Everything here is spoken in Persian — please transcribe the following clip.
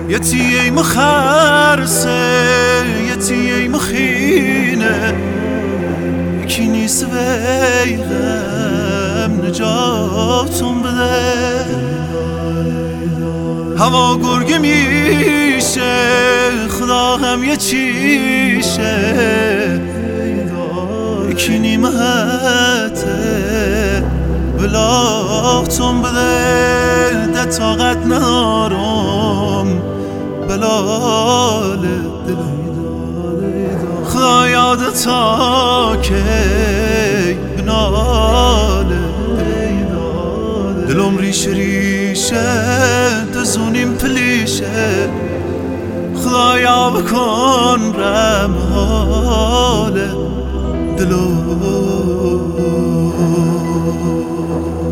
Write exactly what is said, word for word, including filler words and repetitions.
يتي مخرسه يتي مخينه كيني سويغم نجاتم بده هوا گرگ میشه خدا هم یه چیشه کینی مهته بلاتم بده ده طاقت نارم بلال دل خدا یادتا که بنال دلم ریشه ریشه دزونیم پلیشه خدایا بکن رمحال دلو